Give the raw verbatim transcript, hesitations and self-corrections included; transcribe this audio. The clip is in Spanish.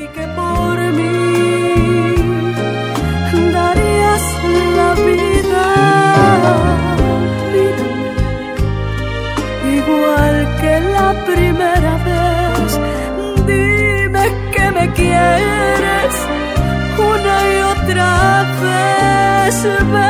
Y que por mí darías la vida. Mírame, igual que la primera vez. Dime que me quieres una y otra vez.